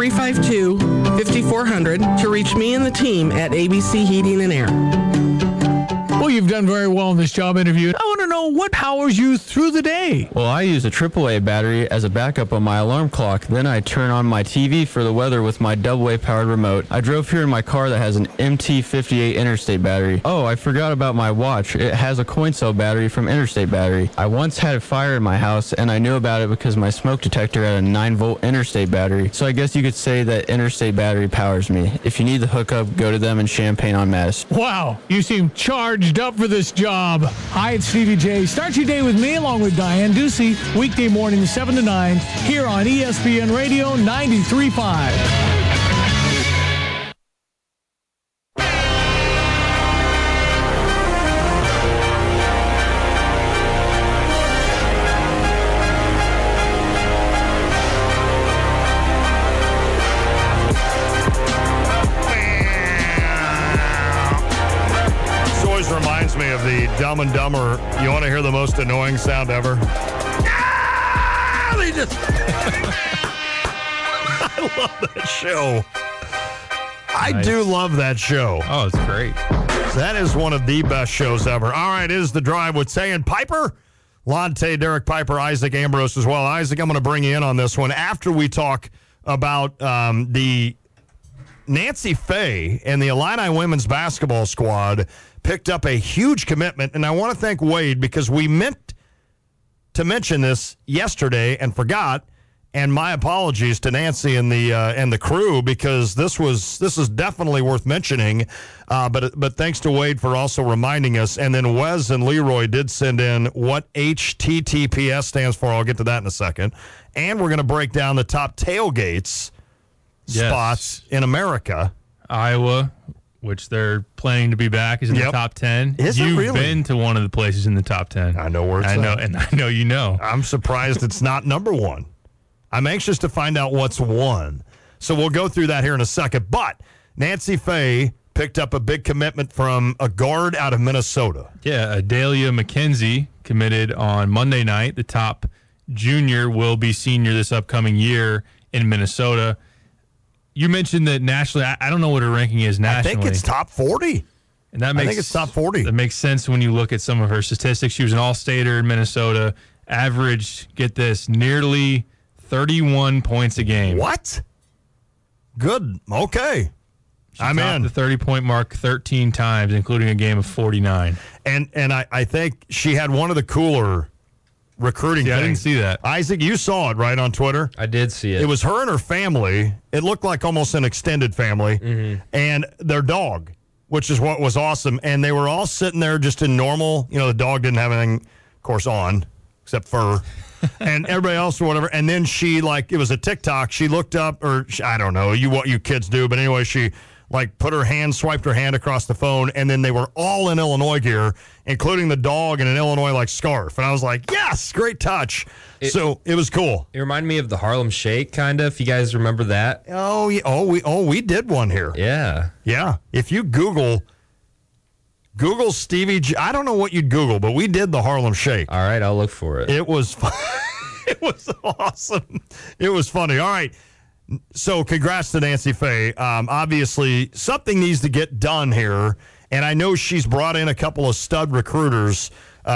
352-5400 to reach me and the team at ABC Heating and Air. Well, you've done very well in this job interview. I want to know what powers you through the day. Well, I use a AAA battery as a backup on my alarm clock. Then I turn on my TV for the weather with my AA powered remote. I drove here in my car that has an MT58 Interstate battery. Oh, I forgot about my watch. It has a coin cell battery from Interstate Battery. I once had a fire in my house, and I knew about it because my smoke detector had a 9-volt Interstate battery. So I guess you could say that Interstate Battery powers me. If you need the hookup, go to them in Champaign on Madison. Wow, you seem charged up for this job. Hi, it's Stevie J. Start your day with me along with Diane Ducey, weekday morning 7 to 9 here on ESPN Radio 93.5. Me of the Dumb and Dumber. You want to hear the most annoying sound ever? They just I love that show. I do love that show. Oh, it's great. That is one of the best shows ever. All right, it is The Drive with Tay and Piper. Lonte, Derek Piper, Isaac Ambrose as well. Isaac, I'm going to bring you in on this one after we talk about the Nancy Faye and the Illini women's basketball squad picked up a huge commitment, and I want to thank Wade because we meant to mention this yesterday and forgot. And my apologies to Nancy and the crew because this is definitely worth mentioning. But thanks to Wade for also reminding us. And then Wes and Leroy did send in what HTTPS stands for. I'll get to that in a second. And we're going to break down the top tailgates spots in America. Iowa, which they're planning to be back, is in the top 10. You've been to one of the places in the top 10. I know where it's at. And I know you know. I'm surprised it's not number one. I'm anxious to find out what's one. So we'll go through that here in a second. But Nancy Faye picked up a big commitment from a guard out of Minnesota. Yeah, Adalia McKenzie committed on Monday night. The top junior will be senior this upcoming year in Minnesota. You mentioned that nationally, I don't know what her ranking is nationally. I think it's top 40. And I think it's top 40. That makes sense when you look at some of her statistics. She was an all-stater in Minnesota, averaged, get this, nearly 31 points a game. What? Good. Okay. I'm in. The 30-point mark 13 times, including a game of 49. And I think she had one of the cooler recruiting things. I didn't see that. Isaac, you saw it, right, on Twitter? I did see it. It was her and her family. It looked like almost an extended family. And their dog, which is what was awesome. And they were all sitting there just in normal, the dog didn't have anything, of course, on, except fur. And everybody else or whatever. And then she, it was a TikTok. She looked up, or I don't know what you kids do. But anyway, she, swiped her hand across the phone. And then they were all in Illinois gear, including the dog and an Illinois, scarf. And I was like, yes, great touch. So it was cool. It reminded me of the Harlem Shake, kind of, if you guys remember that. Oh, yeah. We did one here. Yeah. Yeah. If you Google Google Stevie G. I don't know what you'd Google, but we did the Harlem Shake. All right, I'll look for it. It was fun. It was awesome. It was funny. All right. So congrats to Nancy Faye. Obviously, something needs to get done here. And I know she's brought in a couple of stud recruiters,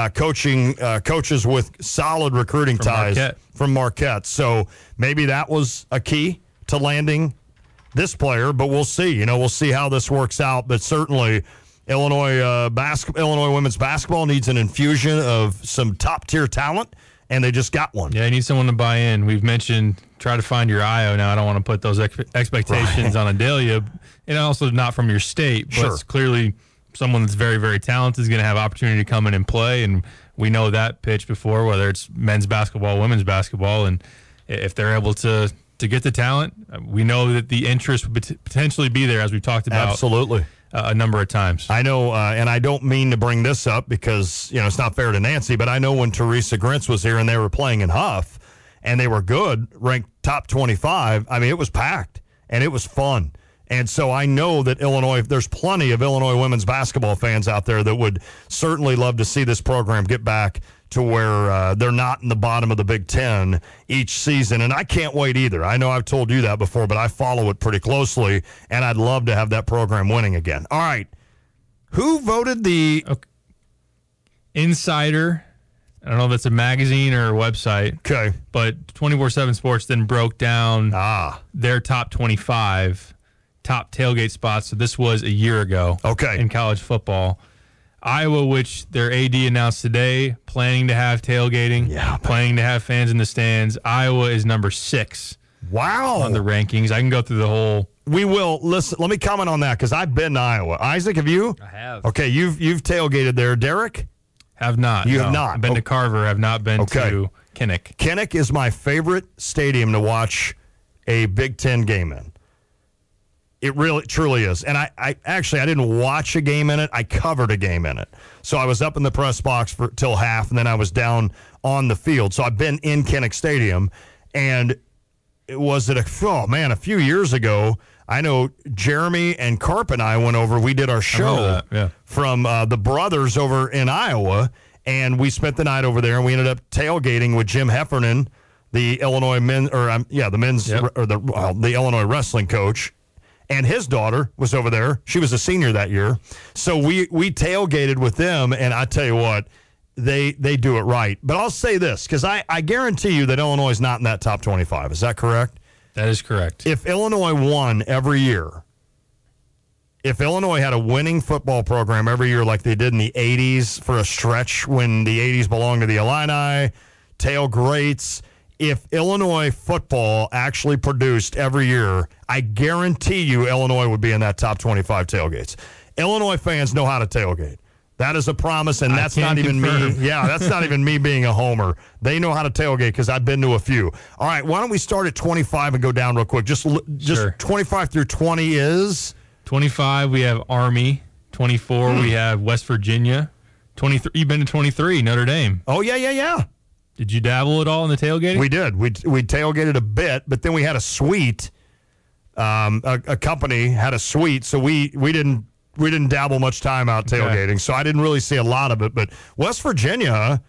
coaches with solid recruiting ties from Marquette. So maybe that was a key to landing this player, but we'll see. We'll see how this works out. But certainly, Illinois women's basketball needs an infusion of some top-tier talent, and they just got one. Yeah, I need someone to buy in. We've mentioned try to find your IO. Now, I don't want to put those expectations on Adelia, and also not from your state, but it's clearly someone that's very, very talented is going to have opportunity to come in and play, and we know that pitch before, whether it's men's basketball, women's basketball, and if they're able to get the talent, we know that the interest would potentially be there, as we've talked about. Absolutely. A number of times. I know, and I don't mean to bring this up because, it's not fair to Nancy, but I know when Teresa Grintz was here and they were playing in Huff and they were good, ranked top 25, I mean, it was packed and it was fun. And so I know that there's plenty of Illinois women's basketball fans out there that would certainly love to see this program get back to where they're not in the bottom of the Big Ten each season. And I can't wait either. I know I've told you that before, but I follow it pretty closely, and I'd love to have that program winning again. All right. Who voted the Insider? I don't know if that's a magazine or a website. Okay. But 24/7 Sports then broke down their top 25 top tailgate spots. So this was a year ago in college football. Iowa, which their AD announced today, planning to have tailgating, planning to have fans in the stands. Iowa is number 6. Wow. On the rankings. I can go through the whole. We will. Listen, let me comment on that because I've been to Iowa. Isaac, have you? I have. Okay, you've tailgated there. Derek? Have not. You have not. I've been to Carver. Have not been to Kinnick. Kinnick is my favorite stadium to watch a Big Ten game in. It really, truly is. And I didn't watch a game in it. I covered a game in it. So I was up in the press box till half, and then I was down on the field. So I've been in Kinnick Stadium, and a few years ago, I know Jeremy and Carp and I went over. We did our show from the brothers over in Iowa, and we spent the night over there, and we ended up tailgating with Jim Heffernan, the Illinois the Illinois wrestling coach. And his daughter was over there. She was a senior that year. So we tailgated with them, and I tell you what, they do it right. But I'll say this, because I guarantee you that Illinois is not in that top 25. Is that correct? That is correct. If Illinois won every year, if Illinois had a winning football program every year like they did in the 80s for a stretch when the 80s belonged to the Illini, tail greats, if Illinois football actually produced every year, I guarantee you Illinois would be in that top 25 tailgates. Illinois fans know how to tailgate. That is a promise, and that's not even me. Yeah, that's not even me being a homer. They know how to tailgate because I've been to a few. All right, why don't we start at 25 and go down real quick? Just 25 through 20 is? 25, we have Army. 24, we have West Virginia. 23, you've been to 23, Notre Dame. Oh, yeah. Did you dabble at all in the tailgating? We did. We tailgated a bit, but then we had a suite. A company had a suite, so we didn't dabble much time out tailgating. So I didn't really see a lot of it. But West Virginia.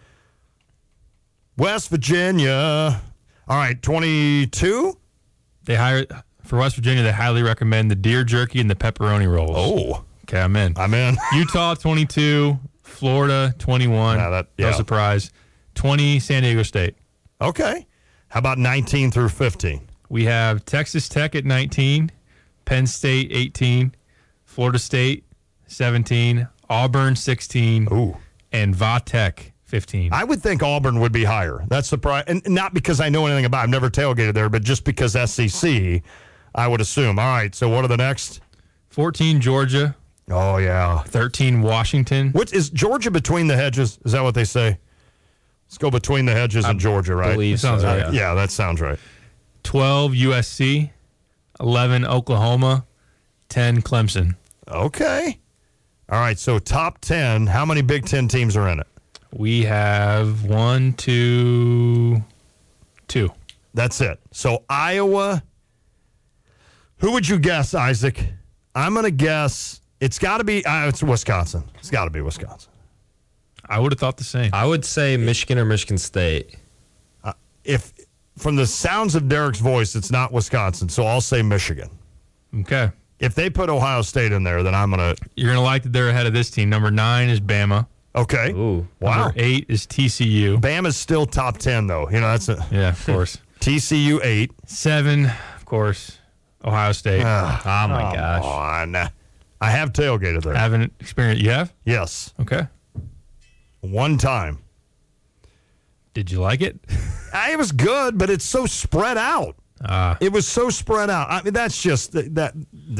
All right, 22. For West Virginia. They highly recommend the deer jerky and the pepperoni rolls. Oh, okay, I'm in. Utah 22, Florida 21. No surprise. 20, San Diego State. Okay. How about 19 through 15? We have Texas Tech at 19, Penn State 18, Florida State 17, Auburn 16, and Va-Tech 15. I would think Auburn would be higher. That's surprising. And not because I know anything about it. I've never tailgated there, but just because SEC, I would assume. All right, so what are the next? 14, Georgia. Oh, yeah. 13, Washington. What is Georgia between the hedges? Is that what they say? Let's go between the hedges in Georgia, right? Believe sounds right. Yeah, that sounds right. 12, USC. 11, Oklahoma. 10, Clemson. Okay. All right, so top 10. How many Big Ten teams are in it? We have 1, 2. That's it. So Iowa. Who would you guess, Isaac? I'm going to guess It's got to be. It's Wisconsin. It's got to be Wisconsin. I would have thought the same. I would say Michigan or Michigan State. If from the sounds of Derek's voice, it's not Wisconsin, so I'll say Michigan. Okay. If they put Ohio State in there, then I'm gonna. You're gonna like that they're ahead of this team. Number 9 is Bama. Okay. Ooh. Wow. Number 8 is TCU. Bama's still top 10 though. You know that's a Yeah, of course. TCU 8. 7, of course, Ohio State. Oh my gosh. On. I have tailgated there. Haven't experienced. You have? Yes. Okay. One time. Did you like it? It was good, but it's so spread out. It was so spread out. I mean, that's just that.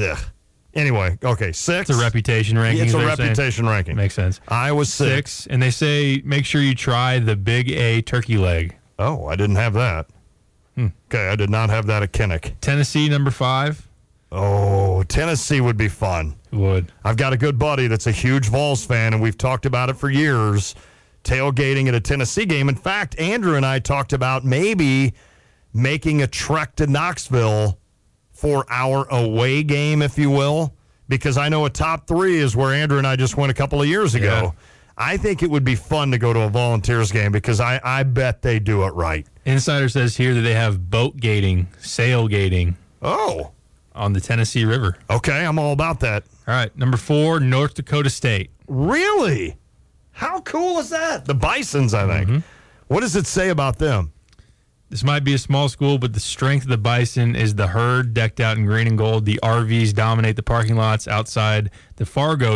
Anyway, okay, 6. It's a reputation ranking. It's a they're reputation saying. ranking. Makes sense. Iowa 6. And they say make sure you try the Big A turkey leg. Oh, I didn't have that. Okay, I did not have that at Kinnick. Tennessee, number 5. Oh, Tennessee would be fun. Would. I've got a good buddy that's a huge Vols fan, and we've talked about it for years, tailgating at a Tennessee game. In fact, Andrew and I talked about maybe making a trek to Knoxville for our away game, if you will, because I know a top 3 is where Andrew and I just went a couple of years ago. Yeah. I think it would be fun to go to a Volunteers game because I bet they do it right. Insider says here that they have boat gating, sail gating. Oh. On the Tennessee River. Okay, I'm all about that. All right, number 4, North Dakota State. Really? How cool is that? The Bisons, I think. Mm-hmm. What does it say about them? This might be a small school, but the strength of the Bison is the herd decked out in green and gold. The RVs dominate the parking lots outside the Fargo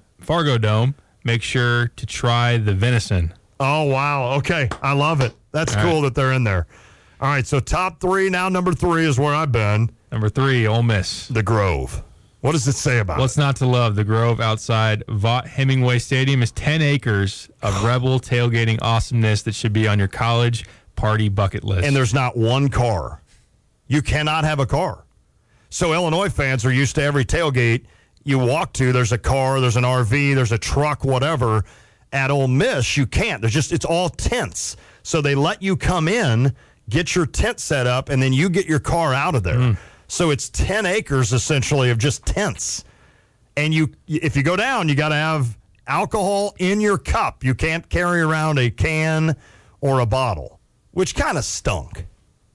Dome. Make sure to try the venison. Oh, wow. Okay, I love it. That's All cool right. that they're in there. All right, so top 3. Now number 3 is where I've been. Number 3, Ole Miss. The Grove. What does it say about What's not to love? The Grove outside Vaught Hemingway Stadium is 10 acres of rebel tailgating awesomeness that should be on your college party bucket list. And there's not one car. You cannot have a car. So Illinois fans are used to every tailgate you walk to, there's a car, there's an RV, there's a truck, whatever. At Ole Miss, you can't. It's all tents. So they let you come in, get your tent set up, and then you get your car out of there. So it's 10 acres essentially of just tents. And if you go down, you got to have alcohol in your cup. You can't carry around a can or a bottle, which kind of stunk.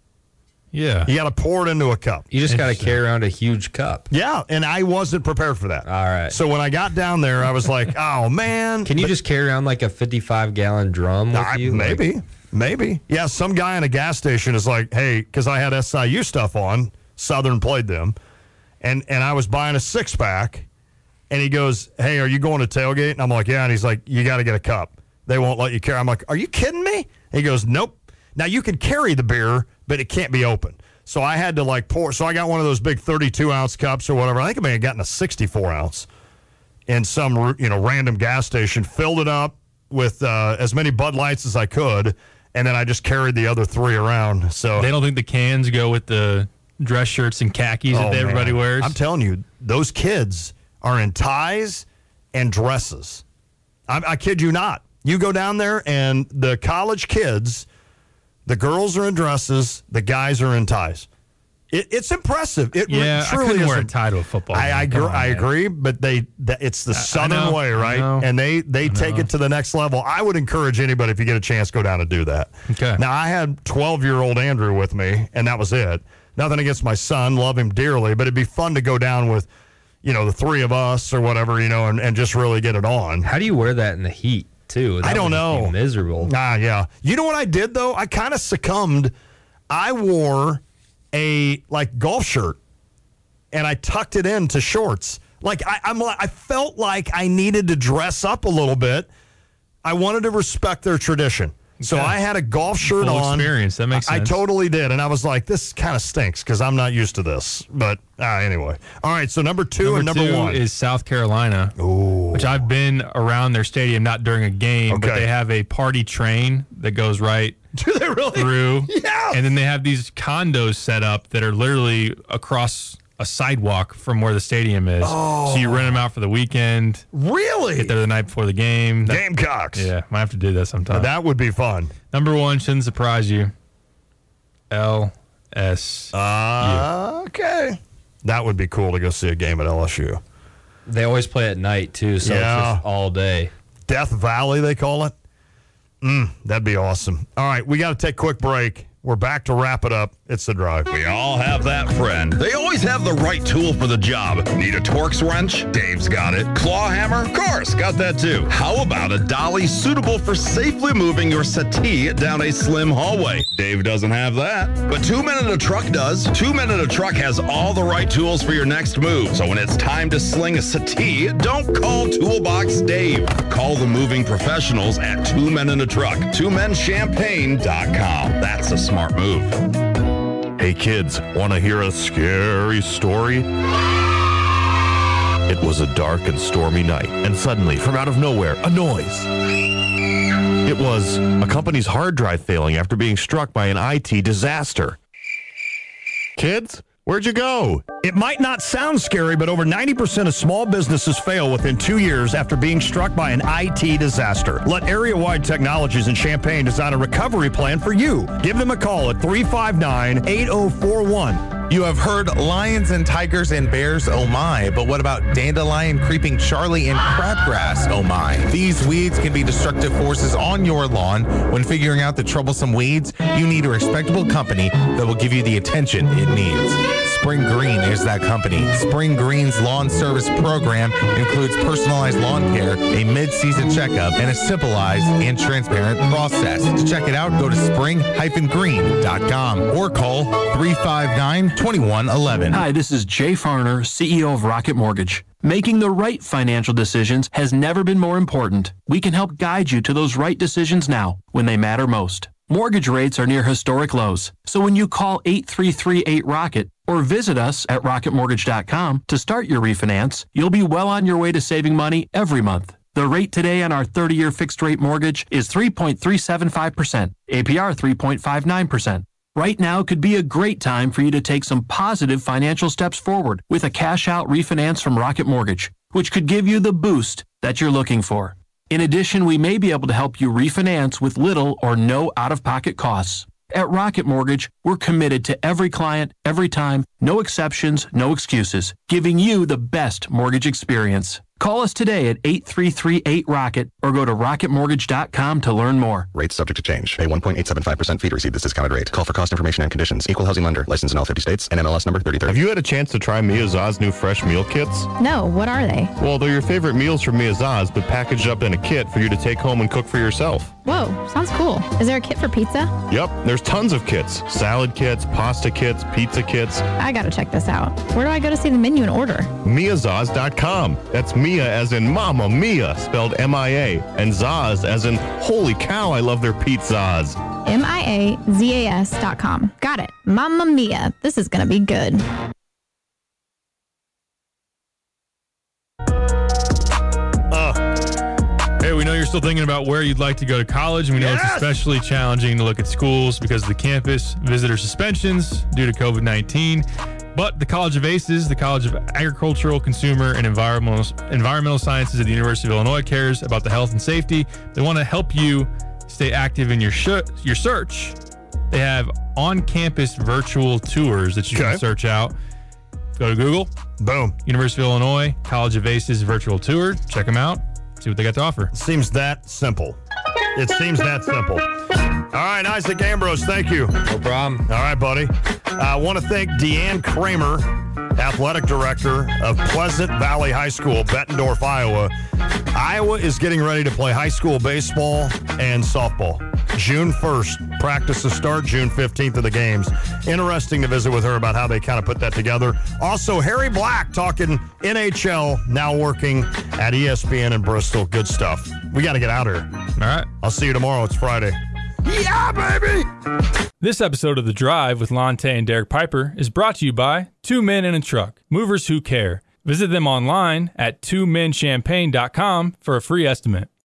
Yeah. You got to pour it into a cup. You just got to carry around a huge cup. Yeah, and I wasn't prepared for that. All right. So when I got down there, I was like, oh, man. Can you just carry around like a 55-gallon drum with you? Maybe. Yeah, some guy in a gas station is like, hey, because I had SIU stuff on. Southern played them. And I was buying a 6-pack. And he goes, hey, are you going to tailgate? And I'm like, yeah. And he's like, you got to get a cup. They won't let you carry. I'm like, are you kidding me? He goes, nope. Now, you can carry the beer, but it can't be open. So I had to pour. So I got one of those big 32-ounce cups or whatever. I think I may have gotten a 64-ounce in some random gas station, filled it up with as many Bud Lights as I could, and then I just carried the other 3 around. So they don't think the cans go with the dress shirts and khakis that everybody wears? I'm telling you, those kids are in ties and dresses. I kid you not. You go down there, and the college kids, the girls are in dresses, the guys are in ties. It's impressive. It truly I couldn't is. wear a tie to a football game. I agree, but it's the Southern way, right? And they take it to the next level. I would encourage anybody, if you get a chance, go down and do that. Okay. Now, I had 12-year-old Andrew with me, and that was it. Nothing against my son, love him dearly, but it'd be fun to go down with, the 3 of us or whatever, and just really get it on. How do you wear that in the heat, too? I don't know. Miserable. Yeah. You know what I did, though? I kind of succumbed. I wore a golf shirt, and I tucked it into shorts. I felt like I needed to dress up a little bit. I wanted to respect their tradition. So I had a golf shirt Full on. experience. That makes sense. I totally did. And I was like, this kind of stinks because I'm not used to this. But anyway. All right, so number 2 and number 1. is South Carolina, which I've been around their stadium, not during a game, but they have a party train that goes right Do they really? through. Yeah. And then they have these condos set up that are literally across a sidewalk from where the stadium is. Oh. So you rent them out for the weekend. Really? Get there the night before the game. Gamecocks. Yeah, might have to do that sometime. That would be fun. Number 1, shouldn't surprise you. LSU. Okay. That would be cool to go see a game at LSU. They always play at night, too, so it's just all day. Death Valley, they call it. That'd be awesome. All right, we got to take a quick break. We're back to wrap it up. It's The Drive. We all have that friend. They always have the right tool for the job. Need a Torx wrench? Dave's got it. Claw hammer? Of course, got that too. How about a dolly suitable for safely moving your settee down a slim hallway? Dave doesn't have that. But 2 Men in a Truck does. 2 Men in a Truck has all the right tools for your next move. So when it's time to sling a settee, don't call Toolbox Dave. Call the moving professionals at 2 Men in a Truck. 2menchampagne.com. That's a smart move. Hey kids, want to hear a scary story? It was a dark and stormy night, and suddenly, from out of nowhere, a noise. It was a company's hard drive failing after being struck by an IT disaster. Kids, where'd you go? It might not sound scary, but over 90% of small businesses fail within 2 years after being struck by an IT disaster. Let Area-Wide Technologies in Champaign design a recovery plan for you. Give them a call at 359-8041. You have heard lions and tigers and bears, oh my, but what about dandelion, creeping Charlie, and crabgrass, oh my? These weeds can be destructive forces on your lawn. When figuring out the troublesome weeds, you need a respectable company that will give you the attention it needs. Spring Green is that company. Spring Green's lawn service program includes personalized lawn care, a mid-season checkup, and a simplified and transparent process. To check it out, go to spring-green.com or call 359-2111. Hi, this is Jay Farner, CEO of Rocket Mortgage. Making the right financial decisions has never been more important. We can help guide you to those right decisions now when they matter most. Mortgage rates are near historic lows, so when you call 8338-ROCKET or visit us at rocketmortgage.com to start your refinance, you'll be well on your way to saving money every month. The rate today on our 30-year fixed-rate mortgage is 3.375%, APR 3.59%. Right now could be a great time for you to take some positive financial steps forward with a cash-out refinance from Rocket Mortgage, which could give you the boost that you're looking for. In addition, we may be able to help you refinance with little or no out-of-pocket costs. At Rocket Mortgage, we're committed to every client, every time, no exceptions, no excuses, giving you the best mortgage experience. Call us today at 8338-ROCKET or go to rocketmortgage.com to learn more. Rates subject to change. Pay 1.875% fee to receive this discounted rate. Call for cost information and conditions. Equal housing lender. Licensed in all 50 states. NMLS number 3030. Have you had a chance to try Mia Zah's new fresh meal kits? No, what are they? Well, they're your favorite meals from Mia Zah's, but packaged up in a kit for you to take home and cook for yourself. Whoa, sounds cool. Is there a kit for pizza? Yep, there's tons of kits. Salad kits, pasta kits, pizza kits. I gotta check this out. Where do I go to see the menu and order? MiaZahs.com. That's Mia as in Mamma Mia, spelled M-I-A, and Zahs as in holy cow, I love their pizzas. MiaZas.com. Got it. Mamma Mia. This is gonna be good. Hey, we know you're still thinking about where you'd like to go to college, and we know it's especially challenging to look at schools because of the campus visitor suspensions due to COVID-19. But the College of ACES, the College of Agricultural, Consumer, and Environmental Sciences at the University of Illinois cares about the health and safety. They want to help you stay active in your search. They have on-campus virtual tours that you can search out. Go to Google. Boom. University of Illinois, College of ACES virtual tour. Check them out. See what they got to offer. Seems that simple. It seems that simple. All right, Isaac Ambrose, thank you. No problem. All right, buddy. I want to thank Deanne Kramer, athletic director of Pleasant Valley High School, Bettendorf, Iowa. Iowa is getting ready to play high school baseball and softball. June 1st, practices start. June 15th of the games. Interesting to visit with her about how they kind of put that together. Also, Harry Black talking NHL, now working at ESPN in Bristol. Good stuff. We got to get out of here. All right. I'll see you tomorrow. It's Friday. Yeah, baby! This episode of The Drive with Lonte and Derek Piper is brought to you by 2 Men in a Truck, movers who care. Visit them online at 2menchampagne.com for a free estimate.